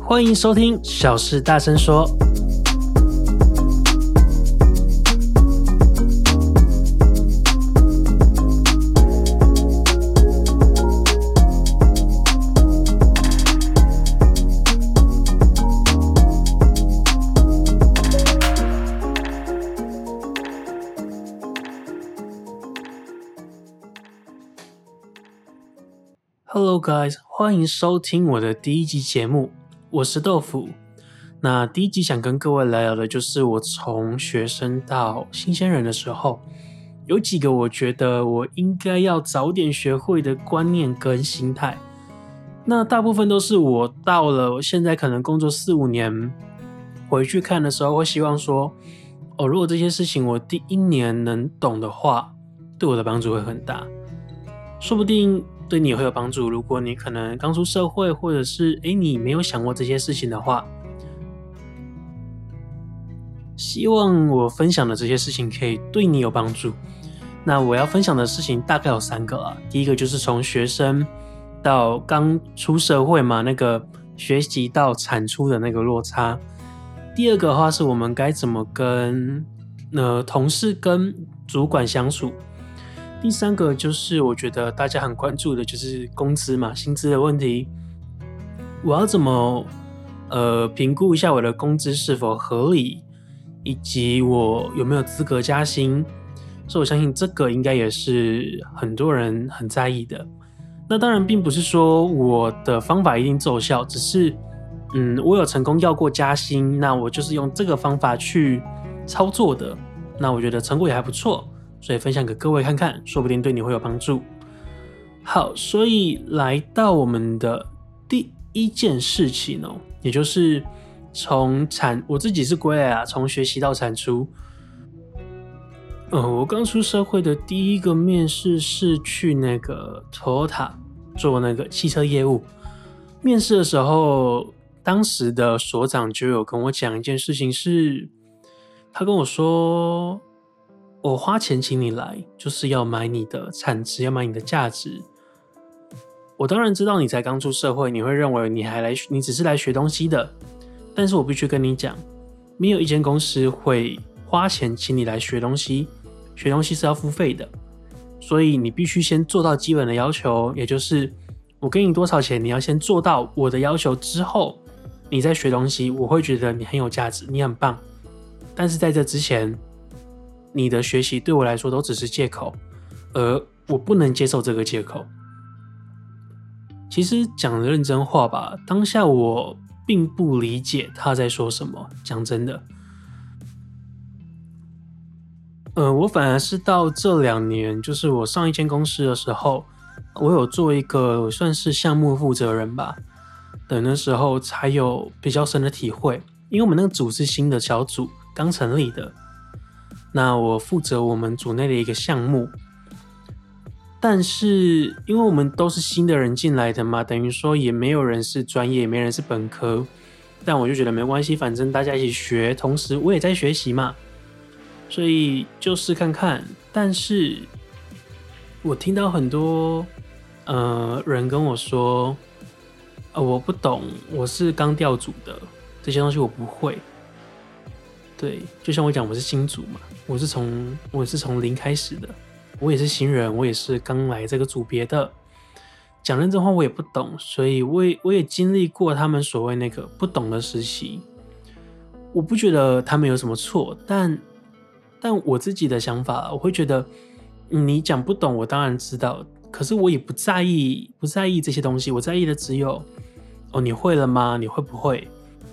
欢迎收听小事大声说。Hello guys， 欢迎收听我的第一集节目，我是豆腐。那第一集想跟各位来聊的就是我从学生到新鲜人的时候，有几个我觉得我应该要早点学会的观念跟心态。那大部分都是我到了我现在可能工作4-5年回去看的时候，会希望说如果这些事情我第一年能懂的话，对我的帮助会很大，说不定对你也会有帮助。如果你可能刚出社会，或者是你没有想过这些事情的话，希望我分享的这些事情可以对你有帮助。那我要分享的事情大概有3个啊。第一个就是从学生到刚出社会嘛，那个学习到产出的那个落差。第二个的话是我们该怎么跟同事跟主管相处。第3个就是我觉得大家很关注的就是工资嘛，薪资的问题。我要怎么评估一下我的工资是否合理，以及我有没有资格加薪。所以我相信这个应该也是很多人很在意的。那当然并不是说我的方法一定奏效，只是我有成功要过加薪，那我就是用这个方法去操作的，那我觉得成果也还不错，所以分享给各位看看，说不定对你会有帮助。好，所以来到我们的第一件事情也就是我自己是归类从学习到产出。我刚出社会的第一个面试是去那个 Toyota 做那个汽车业务。面试的时候，当时的所长就有跟我讲一件事情，是他跟我说，我花钱请你来，就是要买你的产值，要买你的价值。我当然知道你才刚出社会，你会认为你只是来学东西的，但是我必须跟你讲，没有一间公司会花钱请你来学东西，学东西是要付费的，所以你必须先做到基本的要求，也就是我给你多少钱，你要先做到我的要求之后，你再学东西，我会觉得你很有价值，你很棒。但是在这之前，你的学习对我来说都只是借口，而我不能接受这个借口。其实讲认真话吧，当下我并不理解他在说什么，讲真的。我反而是到这2年，就是我上一间公司的时候，我有做一个算是项目负责人吧，等那时候才有比较深的体会。因为我们那个组是新的小组，刚成立的，那我负责我们组内的一个项目，但是因为我们都是新的人进来的嘛，等于说也没有人是专业，也没人是本科，但我就觉得没关系，反正大家一起学，同时我也在学习嘛，所以就试看看。但是我听到很多人跟我说我不懂，我是刚调组的，这些东西我不会。对，就像我讲，我是新组嘛，我是从零开始的，我也是新人，我也是刚来这个组别的。讲认真话，我也不懂，所以我也经历过他们所谓那个不懂的时期。我不觉得他们有什么错，但我自己的想法，我会觉得你讲不懂，我当然知道，可是我也不在意这些东西，我在意的只有你会了吗？你会不会？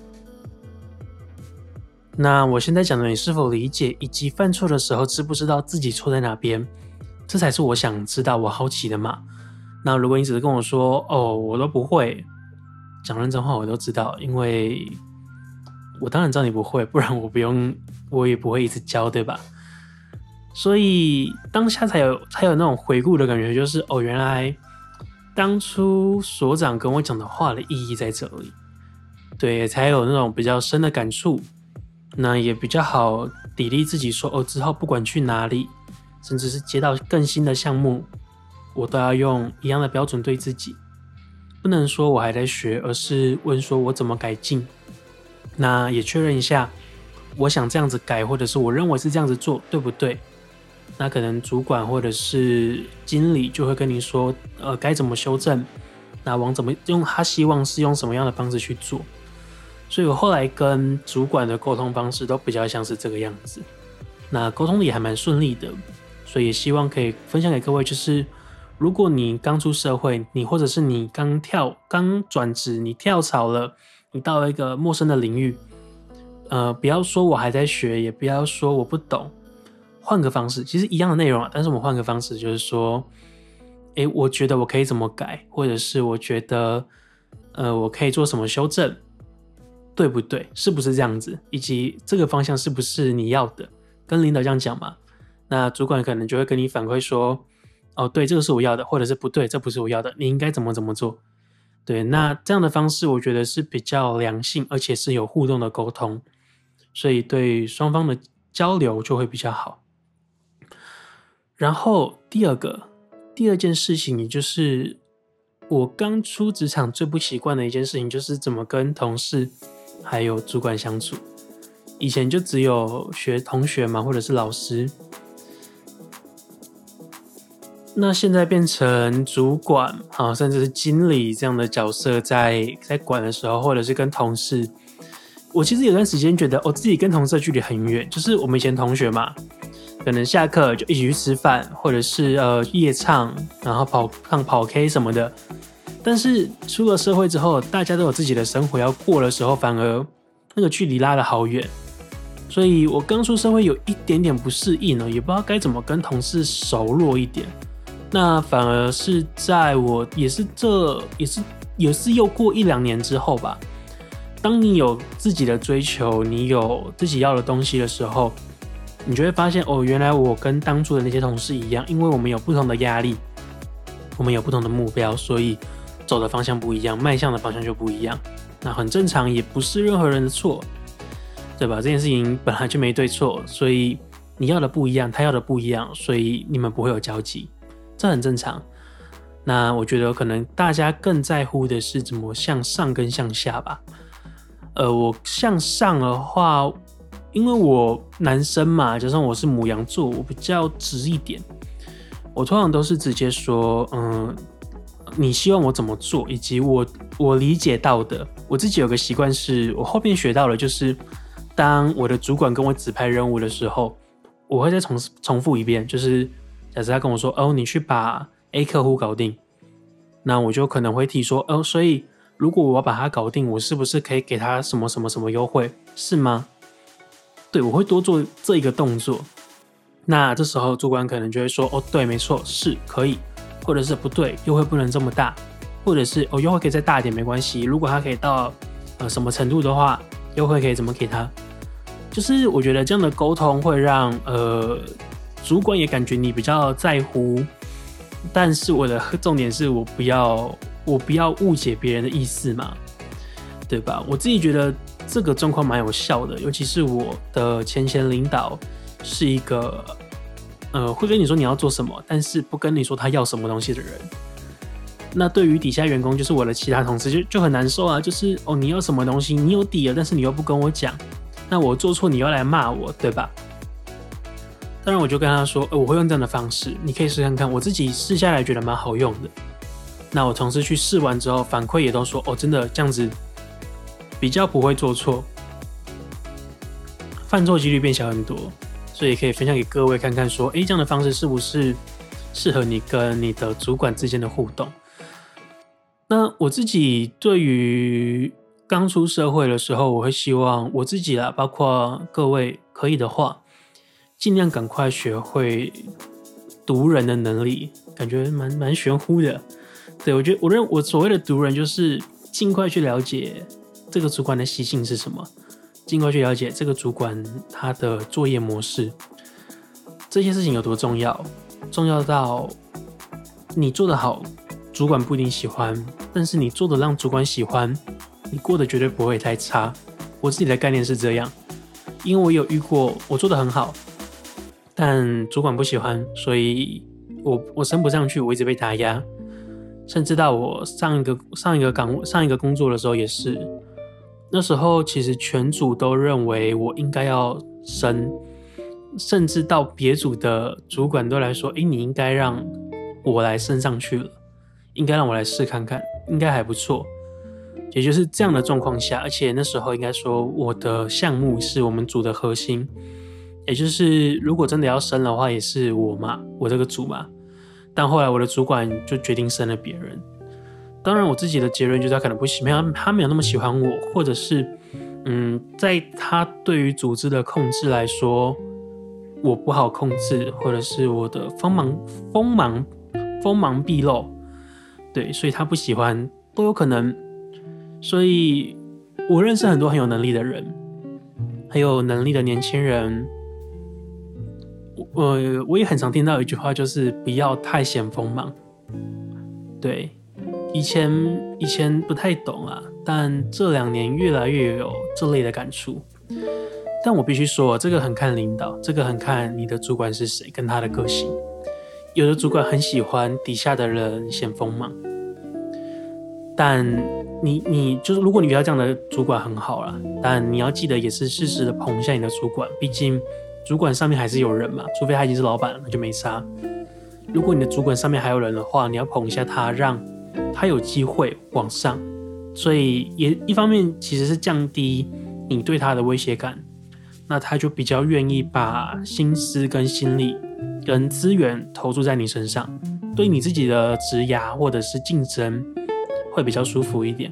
那我现在讲的你是否理解，以及犯错的时候知不知道自己错在哪边，这才是我想知道，我好奇的嘛。那如果你只是跟我说我都不会，讲认真话我都知道，因为我当然知道你不会，不然我也不会一直教，对吧？所以当下才有那种回顾的感觉，就是原来当初所长跟我讲的话的意义在这里，对，才有那种比较深的感触。那也比较好砥砺自己说之后不管去哪里，甚至是接到更新的项目，我都要用一样的标准对自己。 不能说我还在学，而是问说我怎么改进。那也确认一下，我想这样子改，或者是我认为是这样子做，对不对？那可能主管或者是经理就会跟你说，该怎么修正，那怎么用，他希望是用什么样的方式去做。所以我后来跟主管的沟通方式都比较像是这个样子，那沟通的也还蛮顺利的，所以也希望可以分享给各位，就是如果你刚出社会，你或者是你刚转职，你跳槽了，你到了一个陌生的领域，不要说我还在学，也不要说我不懂，换个方式，其实一样的内容啊，但是我们换个方式，就是说，我觉得我可以怎么改，或者是我觉得，我可以做什么修正，对不对？是不是这样子？以及这个方向是不是你要的？跟领导这样讲嘛，那主管可能就会跟你反馈说，哦，对，这个是我要的，或者是不对，这不是我要的，你应该怎么做？对，那这样的方式我觉得是比较良性，而且是有互动的沟通，所以对双方的交流就会比较好。然后第二件事情，也就是我刚出职场最不习惯的一件事情，就是怎么跟同事还有主管相处。以前就只有同学嘛，或者是老师，那现在变成主管啊，甚至是经理这样的角色在管的时候，或者是跟同事，我其实有段时间觉得自己跟同事的距离很远，就是我们以前同学嘛，可能下课就一起去吃饭，或者是夜唱，然后跑 K 什么的。但是出了社会之后，大家都有自己的生活要过的时候，反而那个距离拉得好远。所以我刚出社会有一点点不适应了，也不知道该怎么跟同事熟络一点。那反而是在我也是又过1-2年之后吧，当你有自己的追求，你有自己要的东西的时候，你就会发现原来我跟当初的那些同事一样，因为我们有不同的压力，我们有不同的目标，所以走的方向不一样，迈向的方向就不一样。那很正常，也不是任何人的错，对吧？这件事情本来就没对错，所以你要的不一样，他要的不一样，所以你们不会有交集，这很正常。那我觉得可能大家更在乎的是怎么向上跟向下吧。我向上的话，因为我男生嘛，加上我是牡羊座，我比较直一点。我通常都是直接说，你希望我怎么做，以及我理解到的。我自己有个习惯是，我后面学到了，就是当我的主管跟我指派任务的时候，我会再重复一遍，就是假设他跟我说，你去把 A 客户搞定，那我就可能会提说，所以如果我要把它搞定，我是不是可以给他什么什么什么优惠，是吗？对，我会多做这一个动作。那这时候主管可能就会说，对，没错，是可以，或者是不对，优惠不能这么大，或者是优惠可以再大一点没关系，如果他可以到什么程度的话，优惠可以怎么给他？就是我觉得这样的沟通会让主管也感觉你比较在乎，但是我的重点是我不要误解别人的意思嘛，对吧？我自己觉得这个状况蛮有效的，尤其是我的前领导是一个会跟你说你要做什么，但是不跟你说他要什么东西的人。那对于底下员工，就是我的其他同事就很难受啊，就是你要什么东西，你有底了，但是你又不跟我讲，那我做错你又来骂我，对吧？当然我就跟他说，我会用这样的方式，你可以试看看，我自己试下来觉得蛮好用的。那我同事去试完之后，反馈也都说，真的这样子比较不会做错，犯错几率变小很多，所以可以分享给各位看看说，这样的方式是不是适合你跟你的主管之间的互动？那我自己对于刚出社会的时候，我会希望我自己啦，包括各位可以的话，尽量赶快学会读人的能力，感觉蛮玄乎的。对，我所谓的读人，就是尽快去了解这个主管的习性是什么，尽快去了解这个主管他的作业模式，这些事情有多重要，重要到你做得好，主管不一定喜欢，但是你做得让主管喜欢，你过得绝对不会太差。我自己的概念是这样，因为我有遇过我做得很好，但主管不喜欢，所以我升不上去，我一直被打压。 甚至到我上一个工作的时候也是，那时候其实全组都认为我应该要升，甚至到别组的主管都来说，你应该让我来升上去了，应该让我来试看看，应该还不错。也就是这样的状况下，而且那时候应该说我的项目是我们组的核心，也就是如果真的要升的话，也是我嘛，我这个组嘛。但后来我的主管就决定升了别人。当然我自己的结论就是他可能不喜欢，他没有那么喜欢我，或者是在他对于组织的控制来说，我不好控制，或者是我的锋芒毕露，对，所以他不喜欢都有可能。所以我认识很多很有能力的人，很有能力的年轻人，我也很常听到一句话，就是不要太显锋芒。对，以前不太懂啊，但这2年越来越有这类的感触。但我必须说，这个很看领导，这个很看你的主管是谁跟他的个性。有的主管很喜欢底下的人显锋芒，但你就是如果你遇到这样的主管很好啦，但你要记得也是适时的捧一下你的主管，毕竟主管上面还是有人嘛，除非他已经是老板了，那就没差。如果你的主管上面还有人的话，你要捧一下他，让他有机会往上。所以也一方面其实是降低你对他的威胁感，那他就比较愿意把心思跟心力跟资源投注在你身上，对你自己的职涯或者是竞争会比较舒服一点。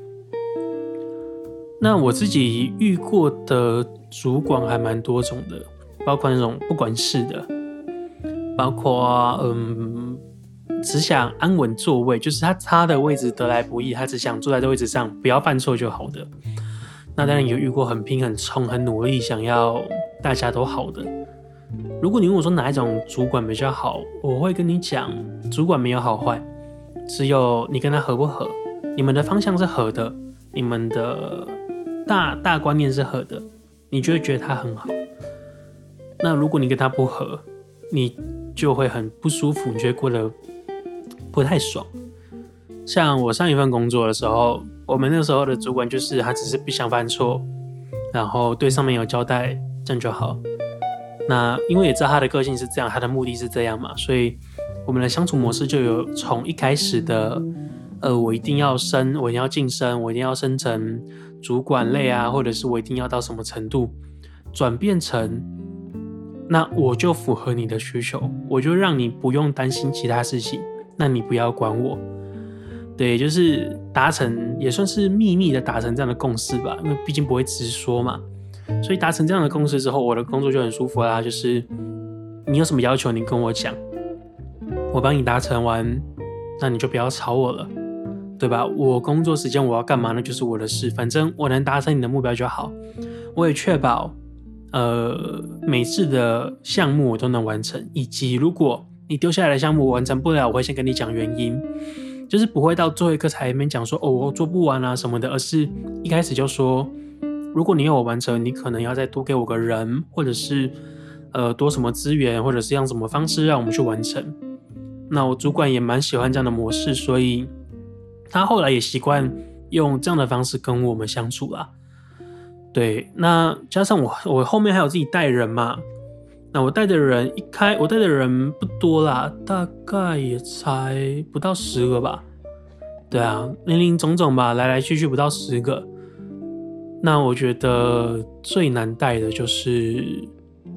那我自己遇过的主管还蛮多种的，包括那种不管事的，包括只想安稳座位，就是他的位置得来不易，他只想坐在这位置上不要犯错就好的。那当然有遇过很拼很冲很努力想要大家都好的。如果你问我说哪一种主管比较好，我会跟你讲，主管没有好坏，只有你跟他合不合，你们的方向是合的，你们的大观念是合的，你就会觉得他很好。那如果你跟他不合，你就会很不舒服，你就会过得不太爽。像我上一份工作的时候，我们那时候的主管就是他只是不想犯错，然后对上面有交代，这样就好。那因为也知道他的个性是这样，他的目的是这样嘛，所以我们的相处模式就有从一开始的我一定要升，我一定要晋升，我一定要升成主管类啊，或者是我一定要到什么程度，转变成那我就符合你的需求，我就让你不用担心其他事情，那你不要管我。对，就是达成也算是秘密的达成这样的共识吧，因为毕竟不会直说嘛。所以达成这样的共识之后，我的工作就很舒服啦，就是你有什么要求你跟我讲，我帮你达成完，那你就不要吵我了，对吧？我工作时间我要干嘛，那就是我的事，反正我能达成你的目标就好。我也确保每次的项目我都能完成，以及如果你丢下来的项目我完成不了，我会先跟你讲原因，就是不会到最后一刻才面讲说我做不完啊什么的，而是一开始就说，如果你要我完成，你可能要再多给我个人，或者是多什么资源，或者是用什么方式让我们去完成。那我主管也蛮喜欢这样的模式，所以他后来也习惯用这样的方式跟我们相处啦。对，那加上我后面还有自己带人嘛，那我带的人我带的人不多啦，大概也才不到10个吧。对啊，林林总总吧，来来去去不到10个。那我觉得最难带的就是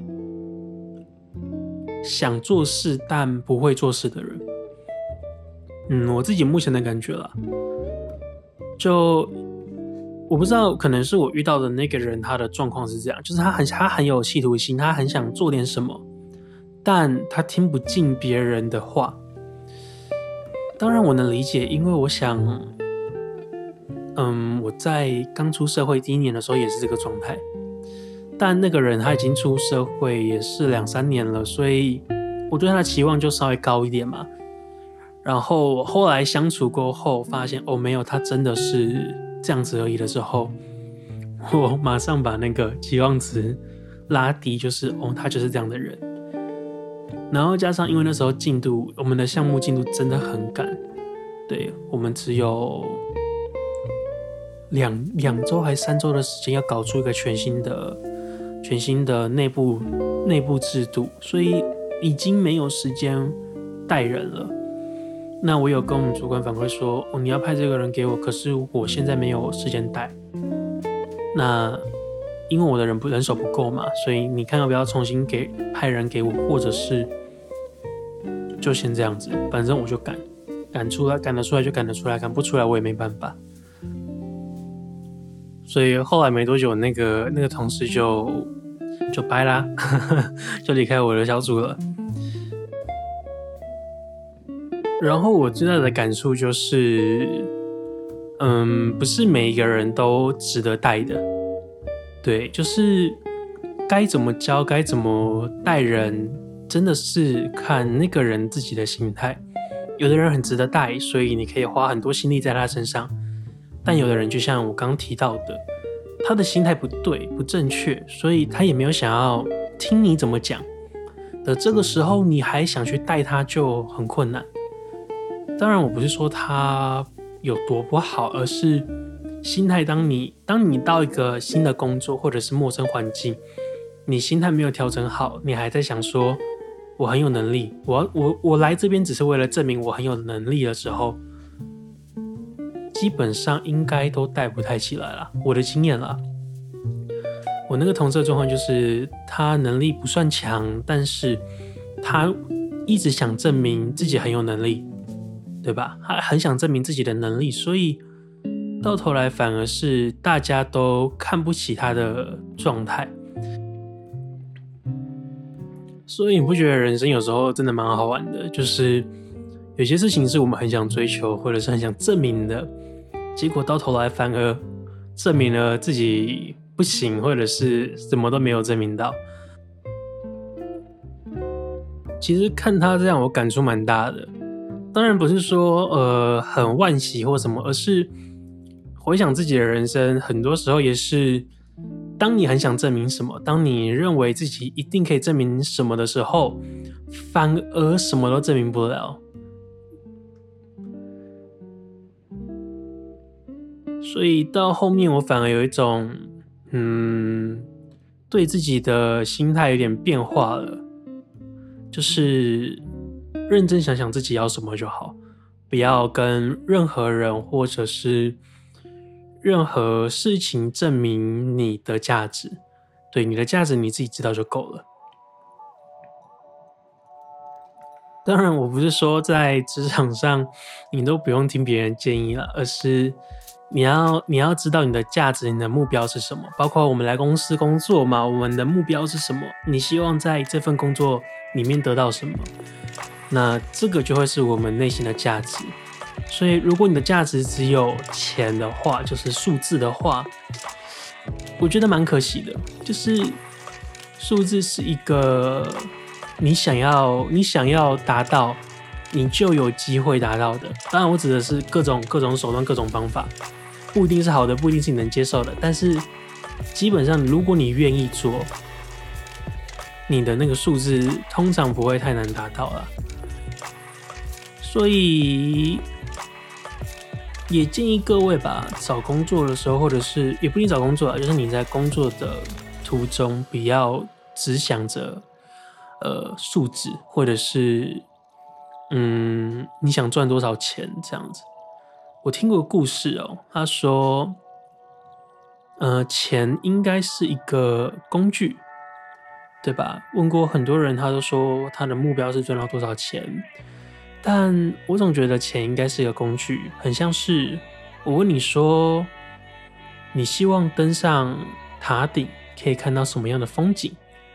想做事但不会做事的人。我自己目前的感觉啦，就我不知道，可能是我遇到的那个人他的状况是这样，就是他很有企图心，他很想做点什么，但他听不进别人的话。当然我能理解，因为我想我在刚出社会第1年的时候也是这个状态，但那个人他已经出社会也是2-3年了，所以我对他的期望就稍微高一点嘛。然后后来相处过后发现没有，他真的是这样子而已的时候，我马上把那个期望值拉低，就是他就是这样的人。然后加上因为那时候我们的项目进度真的很赶， 对，我们只有两周还是3周的时间，要搞出一个全新的内部制度，所以已经没有时间带人了。那我有跟我们主管反馈说，你要派这个人给我，可是我现在没有时间带。那因为我的人手不够嘛，所以你看要不要重新派人给我，或者是就先这样子，反正我就赶得出来就赶得出来，赶不出来我也没办法。所以后来没多久，那个同事就掰啦，就离开我的小组了。然后我最大的感触就是，不是每一个人都值得带的。对，就是该怎么教，该怎么带人，真的是看那个人自己的心态。有的人很值得带，所以你可以花很多心力在他身上。但有的人就像我刚刚提到的，他的心态不对，不正确，所以他也没有想要听你怎么讲的这个时候，你还想去带他就很困难。当然我不是说他有多不好，而是心态，当你到一个新的工作或者是陌生环境，你心态没有调整好，你还在想说我很有能力，我来这边只是为了证明我很有能力的时候，基本上应该都带不太起来啦，我的经验啦。我那个同事的状况就是他能力不算强，但是他一直想证明自己很有能力，对吧？他很想证明自己的能力，所以到头来反而是大家都看不起他的状态。所以你不觉得人生有时候真的蛮好玩的，就是有些事情是我们很想追求或者是很想证明的，结果到头来反而证明了自己不行，或者是什么都没有证明到。其实看他这样我感触蛮大的，当然不是说很惋惜或什么，而是回想自己的人生，很多时候也是当你很想证明什么，当你认为自己一定可以证明什么的时候，反而什么都证明不了。所以到后面我反而有一种对自己的心态有点变化了，就是认真想想自己要什么就好，不要跟任何人或者是任何事情证明你的价值。对，你的价值你自己知道就够了。当然我不是说在职场上你都不用听别人建议了，而是你要知道你的价值，你的目标是什么。包括我们来公司工作嘛，我们的目标是什么，你希望在这份工作里面得到什么，那这个就会是我们内心的价值。所以如果你的价值只有钱的话，就是数字的话，我觉得蛮可惜的。就是数字是一个你想要达到你就有机会达到的，当然我指的是各种手段各种方法，不一定是好的，不一定是你能接受的，但是基本上如果你愿意做，你的那个数字通常不会太难达到啦。所以也建议各位吧，找工作的时候，或者是也不一定找工作啦，就是你在工作的途中不要只想着数字，或者是你想赚多少钱这样子。我听过故事哦，他说钱应该是一个工具，对吧？问过很多人，他都说他的目标是赚到多少钱，但我总觉得钱应该是一个工具，很像是我问你说你希望登上塔顶可以看到什么样的风景，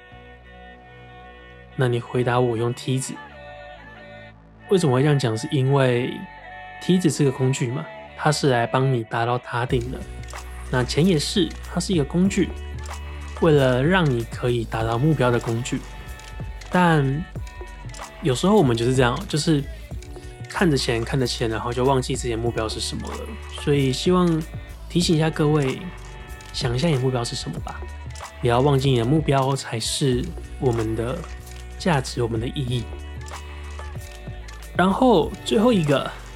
那你回答我用梯子。为什么会这样讲？是因为梯子是个工具嘛，它是来帮你达到塔顶的。那钱也是，它是一个工具，为了让你可以达到目标的工具。但有时候我们就是这样，就是看着钱，然后就忘记自己的目标是什么了。所以希望提醒一下各位，想一下你的目标是什么吧，不要忘记你的目标才是我们的价值，我们的意义。然后最后一个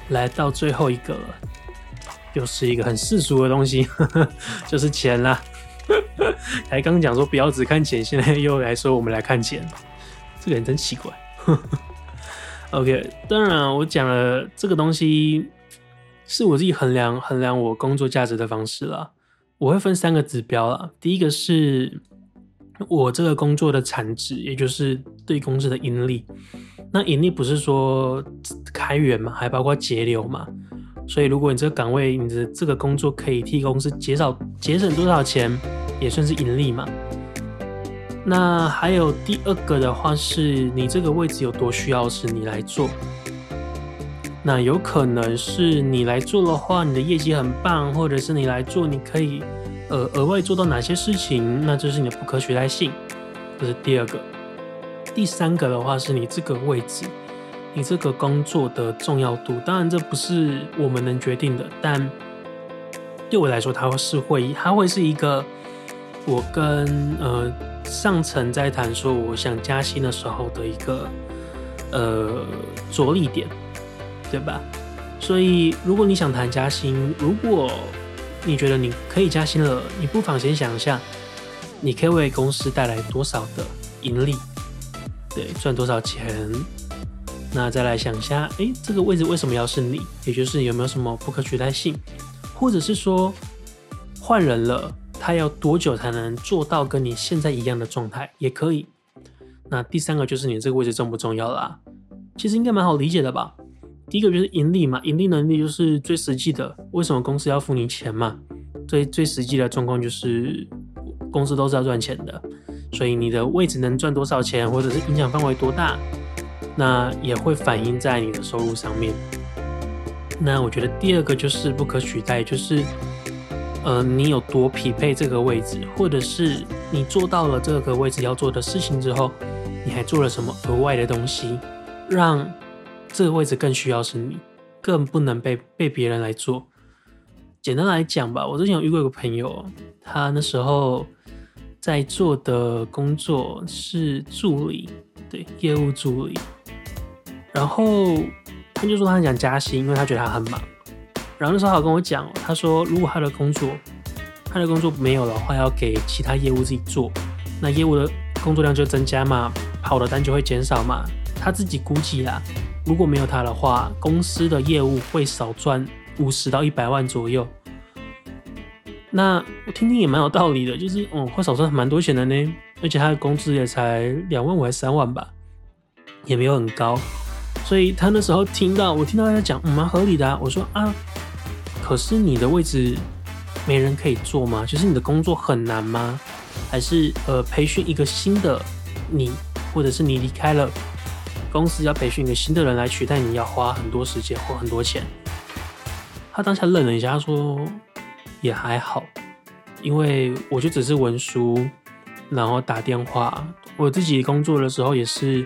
来到最后一个了，又是一个很世俗的东西，就是钱啦。才刚讲说不要只看钱，现在又来说我们来看钱，这个人真奇怪。OK， 当然我讲了这个东西是我自己衡量我工作价值的方式啦。我会分3个指标啦，第一个是我这个工作的产值，也就是对公司的盈利。那盈利不是说开源嘛，还包括节流嘛。所以如果你这个岗位，你的这个工作可以替公司节省多少钱，也算是盈利嘛。那还有第2个的话，是你这个位置有多需要是你来做。那有可能是你来做的话，你的业绩很棒，或者是你来做，你可以额外做到哪些事情，那这是你的不可取代性，这是第2个。第3个的话是你这个位置，你这个工作的重要度。当然这不是我们能决定的，但对我来说它会是一个我跟上层在谈说我想加薪的时候的一个着力点，对吧？所以如果你想谈加薪，如果你觉得你可以加薪了，你不妨先想一下，你可以为公司带来多少的盈利，对，赚多少钱。那再来想一下，这个位置为什么要是你？也就是有没有什么不可取代性，或者是说换人了，他要多久才能做到跟你现在一样的状态，也可以。那第3个就是你这个位置重不重要啦？其实应该蛮好理解的吧。第一个就是盈利嘛，盈利能力就是最实际的，为什么公司要付你钱嘛？最实际的状况就是公司都是要赚钱的，所以你的位置能赚多少钱，或者是影响范围多大，那也会反映在你的收入上面。那我觉得第2个就是不可取代，就是你有多匹配这个位置，或者是你做到了这个位置要做的事情之后，你还做了什么额外的东西，让这个位置更需要是你，更不能被别人来做。简单来讲吧，我之前有遇过一个朋友，他那时候在做的工作是助理，对，业务助理。然后他就说他很想加薪，因为他觉得他很忙。然后那时候他有跟我讲，他说如果他的工作没有的话，要给其他业务自己做，那业务的工作量就增加嘛，跑的单就会减少嘛。他自己估计啦，如果没有他的话，公司的业务会少赚50到100万左右。那我听听也蛮有道理的，就是会少赚蛮多钱的呢，而且他的工资也才2万5还3万吧，也没有很高。所以他那时候我听到他讲蛮合理的啊。我说啊，可是你的位置没人可以做吗？就是你的工作很难吗？还是培训一个新的你，或者是你离开了公司要培训一个新的人来取代你，要花很多时间或很多钱？他当下愣了一下，他说也还好，因为我就只是文书，然后打电话。我自己工作的时候也是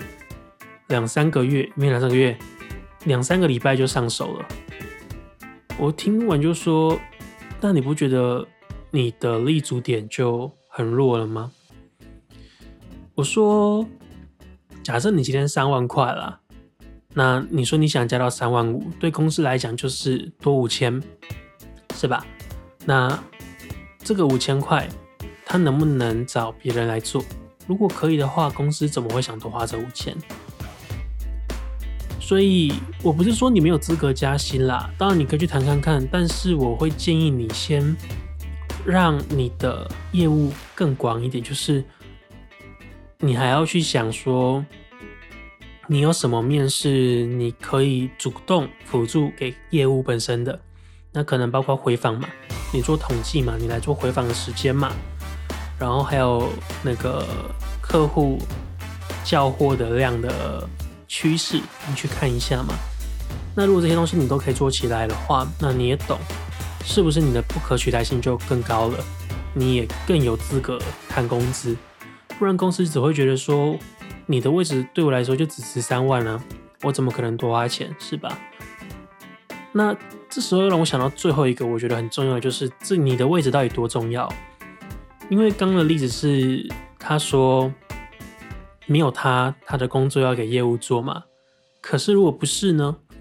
2-3个月，没2-3个月，2-3个礼拜就上手了。我听完就说，那你不觉得你的立足点就很弱了吗？我说，假设你今天3万块啦，那你说你想加到3万5，对公司来讲就是多5000，是吧？那这个5000块，他能不能找别人来做？如果可以的话，公司怎么会想多花这5000？所以我不是说你没有资格加薪啦，当然你可以去谈看看，但是我会建议你先让你的业务更广一点，就是你还要去想说，你有什么面是你可以主动辅助给业务本身的，那可能包括回访嘛，你做统计嘛，你来做回访的时间嘛，然后还有那个客户叫货的量的趋势，你去看一下嘛。那如果这些东西你都可以做起来的话，那你也懂，是不是你的不可取代性就更高了？你也更有资格谈工资，不然公司只会觉得说，你的位置对我来说就只值3万啊，我怎么可能多花钱，是吧？那这时候让我想到最后一个我觉得很重要的，就是你的位置到底多重要？因为刚刚的例子是他说没有他的工作要给业务做嘛，可是如果不是呢？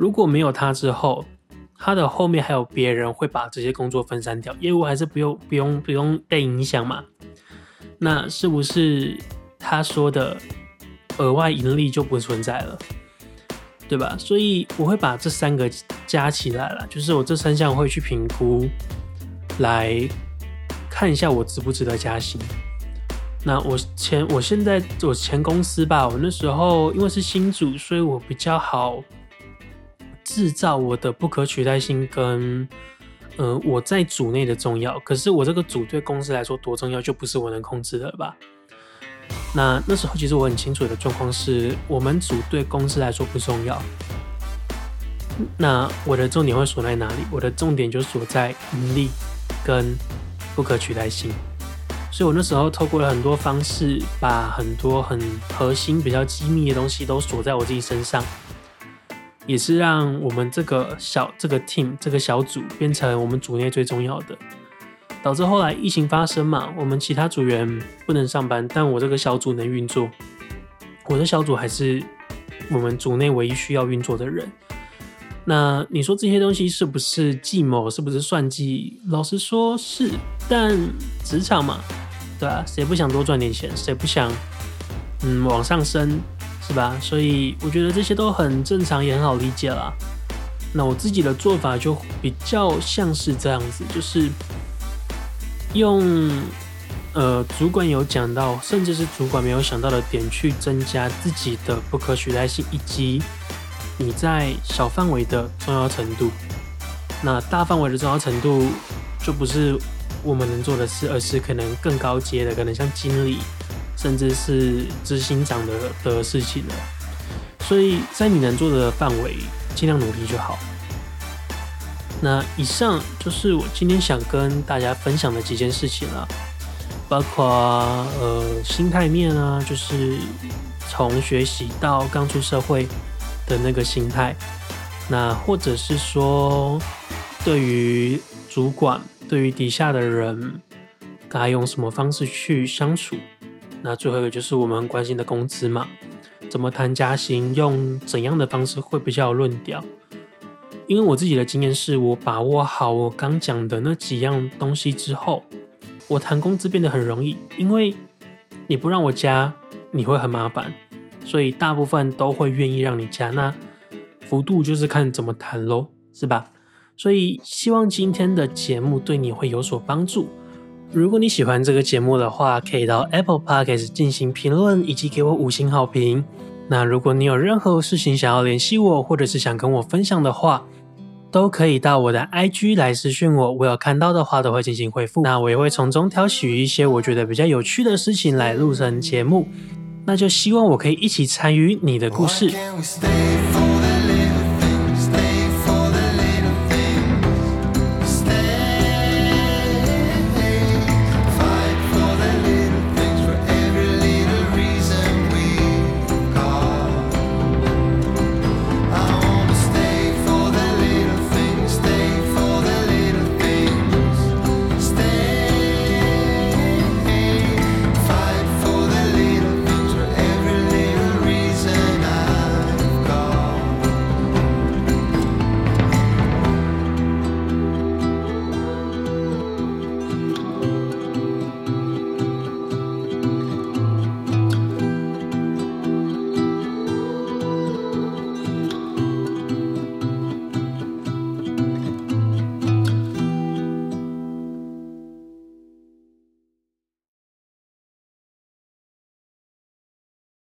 如果没有他之后，他的后面还有别人会把这些工作分散掉，业务还是不用被影响嘛？那是不是他说的额外盈利就不存在了？对吧？所以我会把这3个加起来啦，就是我这3项会去评估，来看一下我值不值得加薪。那我前公司吧，我那时候因为是新组，所以我比较好制造我的不可取代性跟我在组内的重要。可是我这个组对公司来说多重要，就不是我能控制的了吧？那时候其实我很清楚的状况是，我们组对公司来说不重要。那我的重点会锁在哪里？我的重点就锁在盈利跟不可取代性。所以我那时候透过了很多方式，把很多很核心、比较机密的东西都锁在我自己身上，也是让我们这个 team 这个小组变成我们组内最重要的。导致后来疫情发生嘛，我们其他组员不能上班，但我这个小组能运作。我的小组还是我们组内唯一需要运作的人。那你说这些东西是不是计谋，是不是算计？老实说是，但职场嘛，对吧？谁不想多赚点钱？谁不想往上升，是吧？所以我觉得这些都很正常，也很好理解啦。那我自己的做法就比较像是这样子，就是用主管有讲到，甚至是主管没有想到的点去增加自己的不可取代性，以及你在小范围的重要程度。那大范围的重要程度就不是我们能做的事，而是可能更高阶的，可能像经理甚至是执行长的事情了。所以在你能做的范围尽量努力就好。那以上就是我今天想跟大家分享的几件事情啦，包括心态面啊，就是从学习到刚出社会的那个心态，那或者是说对于主管，对于底下的人该用什么方式去相处。那最后一个就是我们很关心的工资嘛，怎么谈加薪，用怎样的方式会比较有论调。因为我自己的经验是，我把握好我刚讲的那几样东西之后，我谈工资变得很容易，因为你不让我加，你会很麻烦，所以大部分都会愿意让你加，那幅度就是看怎么谈咯，是吧？所以希望今天的节目对你会有所帮助。如果你喜欢这个节目的话，可以到 Apple Podcast 进行评论，以及给我5星好评。那如果你有任何事情想要联系我，或者是想跟我分享的话，都可以到我的 IG 来私讯我，我有看到的话都会进行回复。那我也会从中挑取一些我觉得比较有趣的事情来录成节目，那就希望我可以一起参与你的故事。